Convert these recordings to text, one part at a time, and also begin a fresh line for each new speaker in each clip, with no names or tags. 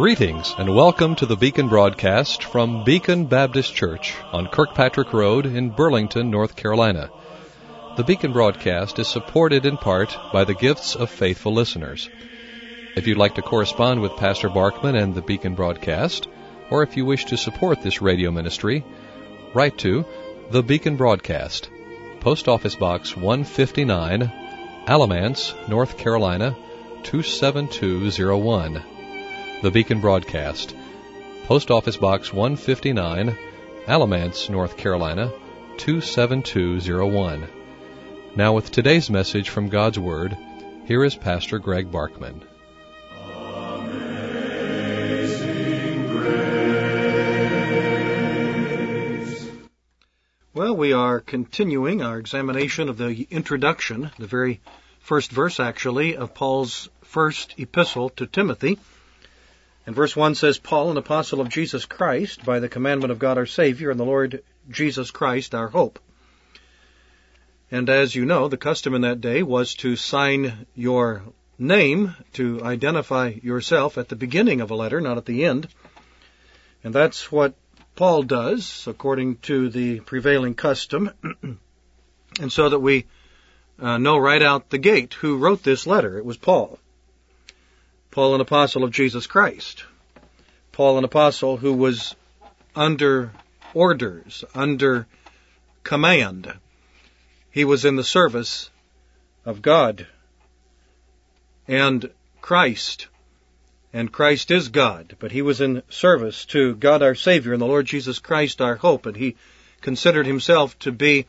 Greetings and welcome to the Beacon broadcast from Beacon Baptist Church on Kirkpatrick Road in Burlington, North Carolina. The Beacon broadcast is supported in part by the gifts of faithful listeners. If you'd like to correspond with Pastor Barkman and the Beacon broadcast, or if you wish to support this radio ministry, write to the Beacon Broadcast, Post Office Box 159, Alamance, North Carolina 27201. The Beacon Broadcast, Post Office Box 159, Alamance, North Carolina 27201. Now with today's message from God's Word, here is Pastor Greg Barkman.
Well, we are continuing our examination of the introduction, the very first verse, actually, of Paul's first epistle to Timothy. And verse 1 says, Paul, an apostle of Jesus Christ, by the commandment of God our Savior and the Lord Jesus Christ our hope. And as you know, the custom in that day was to sign your name, to identify yourself at the beginning of a letter, not at the end. And that's what Paul does, according to the prevailing custom. And so that we know right out the gate who wrote this letter. It was Paul. Paul, an apostle of Jesus Christ. Paul, an apostle who was under orders, under command. He was in the service of God and Christ. And Christ is God, but he was in service to God our Savior and the Lord Jesus Christ our hope. And he considered himself to be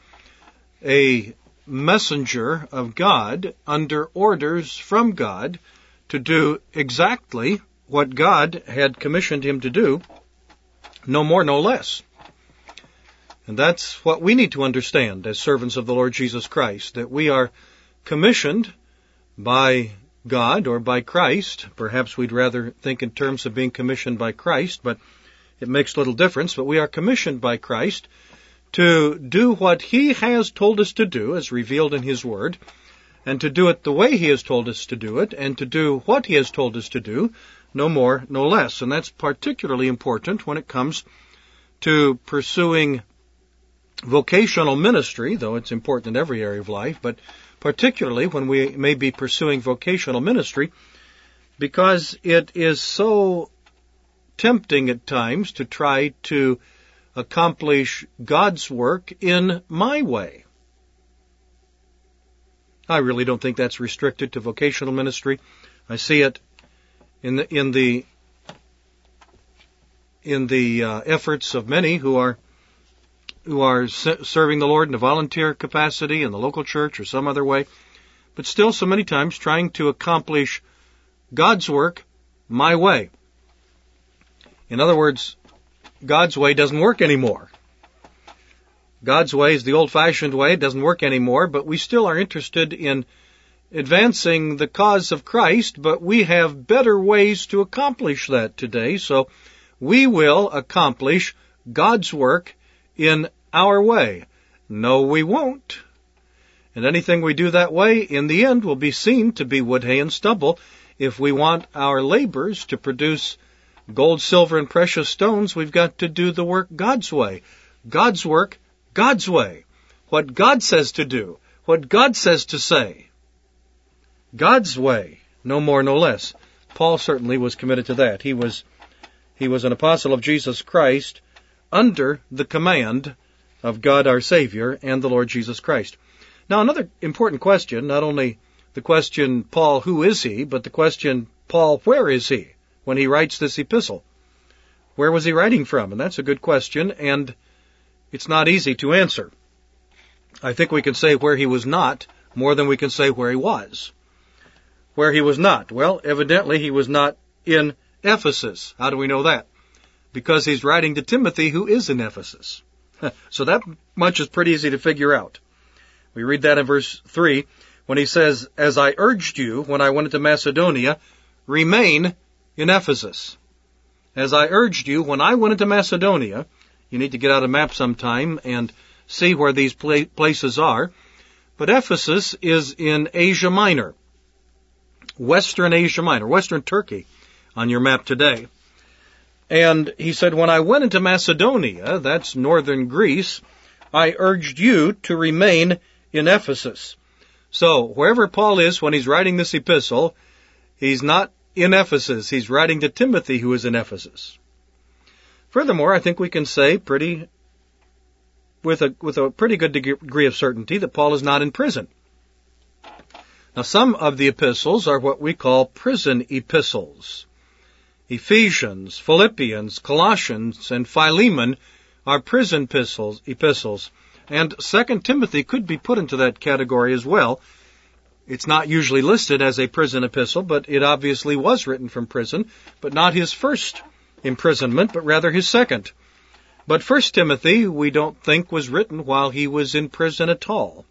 a messenger of God under orders from God, to do exactly what God had commissioned him to do, no more, no less. And that's what we need to understand as servants of the Lord Jesus Christ, that we are commissioned by God or by Christ. Perhaps we'd rather think in terms of being commissioned by Christ, but it makes little difference. But we are commissioned by Christ to do what he has told us to do, as revealed in his word, and to do it the way he has told us to do it, and to do what he has told us to do, no more, no less. And that's particularly important when it comes to pursuing vocational ministry, though it's important in every area of life, but particularly when we may be pursuing vocational ministry, because it is so tempting at times to try to accomplish God's work in my way. I really don't think that's restricted to vocational ministry. I see it in the efforts of many who are serving the Lord in a volunteer capacity in the local church or some other way, but still so many times trying to accomplish God's work my way. In other words, God's way doesn't work anymore. God's way is the old-fashioned way. It doesn't work anymore, but we still are interested in advancing the cause of Christ, but we have better ways to accomplish that today, so we will accomplish God's work in our way. No, we won't. And anything we do that way, in the end, will be seen to be wood, hay, and stubble. If we want our labors to produce gold, silver, and precious stones, we've got to do the work God's way. God's work God's way. What God says to do. What God says to say. God's way. No more, no less. Paul certainly was committed to that. He was an apostle of Jesus Christ under the command of God our Savior and the Lord Jesus Christ. Now another important question, not only the question, Paul, who is he, but the question, Paul, where is he when he writes this epistle? Where was he writing from? And that's a good question, and it's not easy to answer. I think we can say where he was not more than we can say where he was. Where he was not. Well, evidently he was not in Ephesus. How do we know that? Because he's writing to Timothy, who is in Ephesus. So that much is pretty easy to figure out. We read that in verse 3 when he says, as I urged you when I went into Macedonia, remain in Ephesus. As I urged you when I went into Macedonia. You need to get out a map sometime and see where these places are. But Ephesus is in Asia Minor. Western Asia Minor, Western Turkey on your map today. And he said, when I went into Macedonia, that's northern Greece, I urged you to remain in Ephesus. So, wherever Paul is when he's writing this epistle, he's not in Ephesus. He's writing to Timothy, who is in Ephesus. Furthermore, I think we can say with a pretty good degree of certainty that Paul is not in prison. Now, some of the epistles are what we call prison epistles. Ephesians, Philippians, Colossians, and Philemon are prison epistles. And 2 Timothy could be put into that category as well. It's not usually listed as a prison epistle, but it obviously was written from prison, but not his first imprisonment, but rather his second. But 1 Timothy, we don't think, was written while he was in prison at all.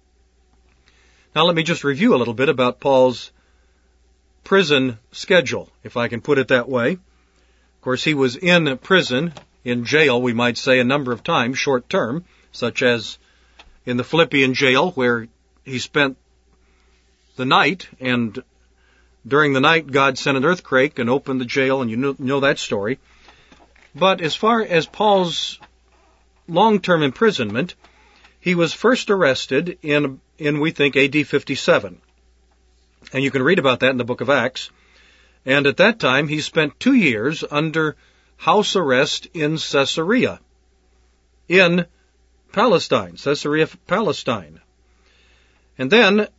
Now let me just review a little bit about Paul's prison schedule, if I can put it that way. Of course, he was in prison, in jail, we might say, a number of times, short term, such as in the Philippian jail, where he spent the night, and during the night God sent an earthquake and opened the jail, and you know that story. But as far as Paul's long-term imprisonment, he was first arrested in we think, AD 57. And you can read about that in the book of Acts. And at that time, he spent 2 years under house arrest in Caesarea, in Palestine, Caesarea, Palestine. And then,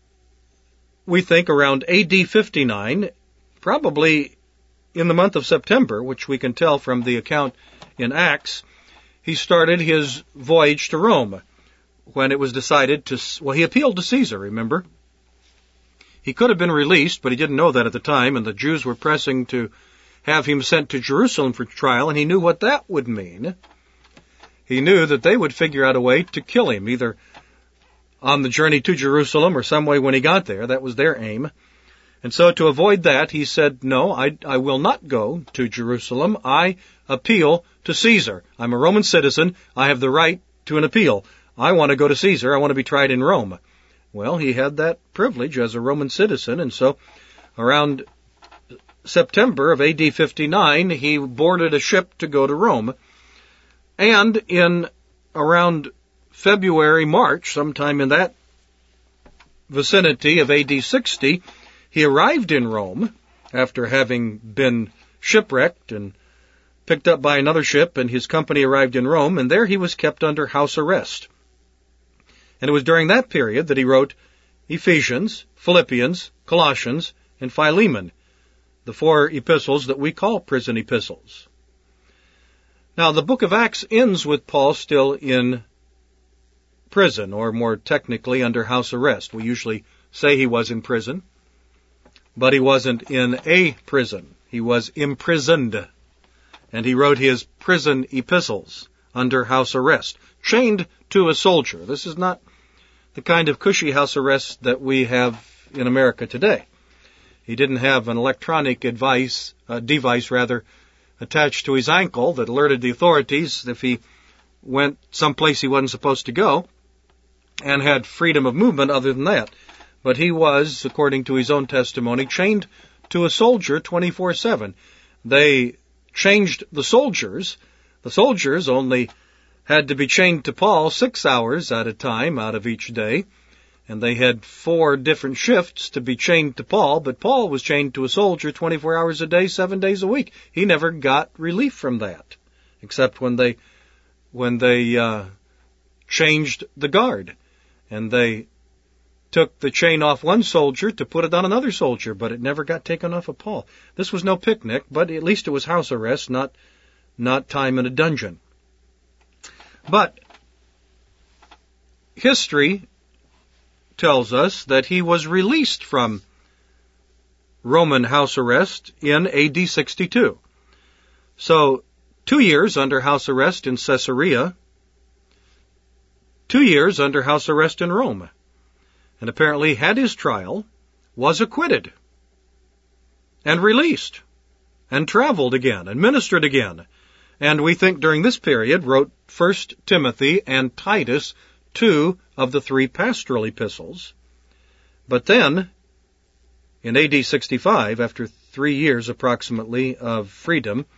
we think around AD 59, probably in the month of September, which we can tell from the account in Acts, he started his voyage to Rome, when it was decided he appealed to Caesar, remember? He could have been released, but he didn't know that at the time, and the Jews were pressing to have him sent to Jerusalem for trial, and he knew what that would mean. He knew that they would figure out a way to kill him, either on the journey to Jerusalem or some way when he got there. That was their aim. And so to avoid that, he said, no, I will not go to Jerusalem. I appeal to Caesar. I'm a Roman citizen. I have the right to an appeal. I want to go to Caesar. I want to be tried in Rome. Well, he had that privilege as a Roman citizen, and so around September of AD 59, he boarded a ship to go to Rome. And in around February, March, sometime in that vicinity of AD 60, he arrived in Rome after having been shipwrecked and picked up by another ship, and his company arrived in Rome, and there he was kept under house arrest. And it was during that period that he wrote Ephesians, Philippians, Colossians, and Philemon, the 4 epistles that we call prison epistles. Now, the book of Acts ends with Paul still in prison, or more technically, under house arrest. We usually say he was in prison, but he wasn't in a prison. He was imprisoned, and he wrote his prison epistles under house arrest, chained to a soldier. This is not the kind of cushy house arrest that we have in America today. He didn't have an electronic device attached to his ankle that alerted the authorities if he went someplace he wasn't supposed to go, and had freedom of movement other than that. But he was, according to his own testimony, chained to a soldier 24/7. They changed the soldiers. The soldiers only had to be chained to Paul 6 hours at a time out of each day, and they had 4 different shifts to be chained to Paul, but Paul was chained to a soldier 24 hours a day, 7 days a week. He never got relief from that, except when they changed the guard, and they took the chain off one soldier to put it on another soldier, but it never got taken off of Paul. This was no picnic, but at least it was house arrest, not time in a dungeon. But history tells us that he was released from Roman house arrest in AD 62. So 2 years under house arrest in Caesarea, 2 years under house arrest in Rome, and apparently had his trial, was acquitted, and released, and traveled again, and ministered again. And we think during this period wrote 1 Timothy and Titus, 2 of the 3 pastoral epistles. But then, in AD 65, after 3 years approximately of freedom,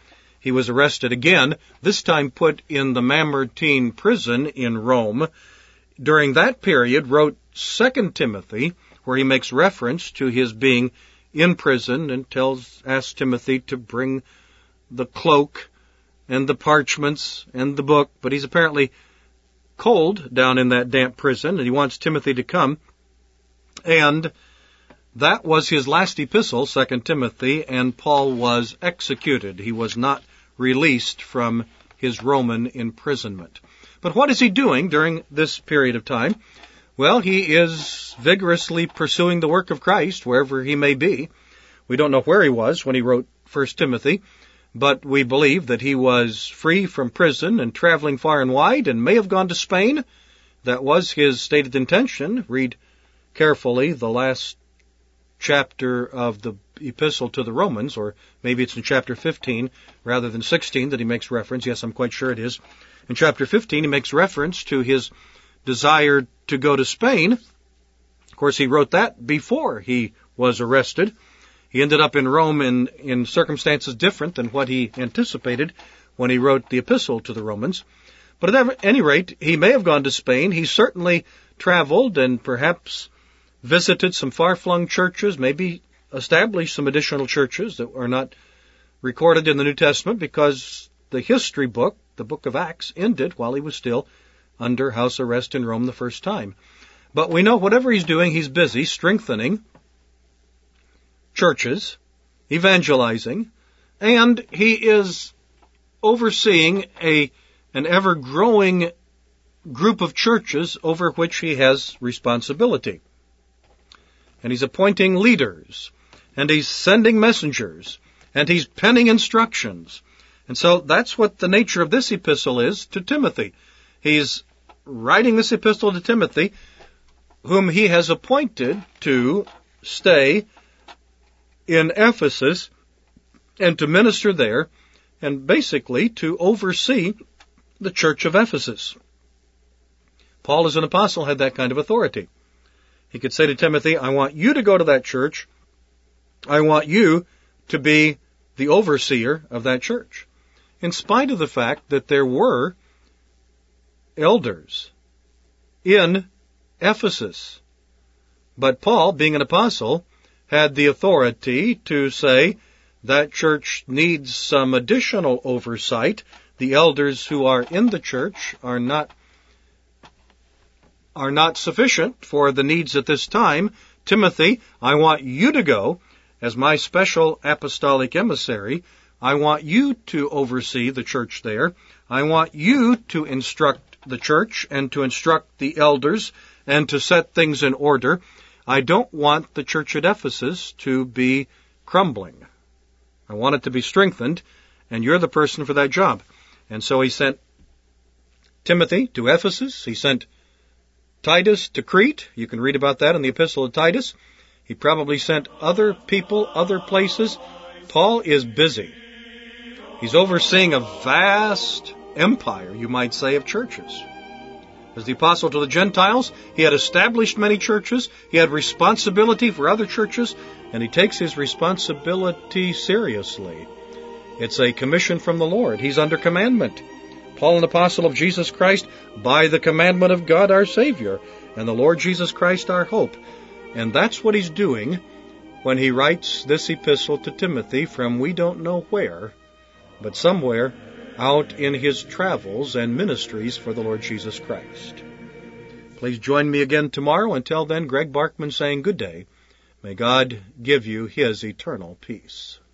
he was arrested again, this time put in the Mamertine prison in Rome. During that period, wrote 2 Timothy, where he makes reference to his being in prison and asks Timothy to bring the cloak and the parchments and the book, but he's apparently cold down in that damp prison, and he wants Timothy to come. And that was his last epistle, 2 Timothy, and Paul was executed. He was not released from his Roman imprisonment. But what is he doing during this period of time? Well, he is vigorously pursuing the work of Christ wherever he may be. We don't know where he was when he wrote 1 Timothy, but we believe that he was free from prison and traveling far and wide and may have gone to Spain. That was his stated intention. Read carefully the last chapter of the epistle to the Romans, or maybe it's in chapter 15 rather than 16 that he makes reference. Yes, I'm quite sure it is. In chapter 15, he makes reference to his desire to go to Spain. Of course, he wrote that before he was arrested. He ended up in Rome in circumstances different than what he anticipated when he wrote the epistle to the Romans. But at any rate, he may have gone to Spain. He certainly traveled and perhaps visited some far-flung churches, maybe established some additional churches that are not recorded in the New Testament because the history book, the book of Acts, ended while he was still under house arrest in Rome the first time. But we know whatever he's doing, he's busy strengthening churches, evangelizing, and he is overseeing an ever-growing group of churches over which he has responsibility. And he's appointing leaders, and he's sending messengers, and he's penning instructions. And so that's what the nature of this epistle is to Timothy. He's writing this epistle to Timothy, whom he has appointed to stay in Ephesus and to minister there, and basically to oversee the church of Ephesus. Paul, as an apostle, had that kind of authority. He could say to Timothy, I want you to go to that church. I want you to be the overseer of that church. In spite of the fact that there were elders in Ephesus. But Paul, being an apostle, had the authority to say that church needs some additional oversight. The elders who are in the church are not sufficient for the needs at this time. Timothy, I want you to go as my special apostolic emissary. I want you to oversee the church there. I want you to instruct the church and to instruct the elders and to set things in order. I don't want the church at Ephesus to be crumbling. I want it to be strengthened, and you're the person for that job. And so he sent Timothy to Ephesus. He sent Titus to Crete. You can read about that in the Epistle of Titus. He probably sent other people, other places. Paul is busy. He's overseeing a vast empire, you might say, of churches. As the apostle to the Gentiles, he had established many churches. He had responsibility for other churches, and he takes his responsibility seriously. It's a commission from the Lord. He's under commandment. Paul, an apostle of Jesus Christ, by the commandment of God our Savior, and the Lord Jesus Christ our hope. And that's what he's doing when he writes this epistle to Timothy from we don't know where, but somewhere out in his travels and ministries for the Lord Jesus Christ. Please join me again tomorrow. Until then, Greg Barkman saying good day. May God give you his eternal peace.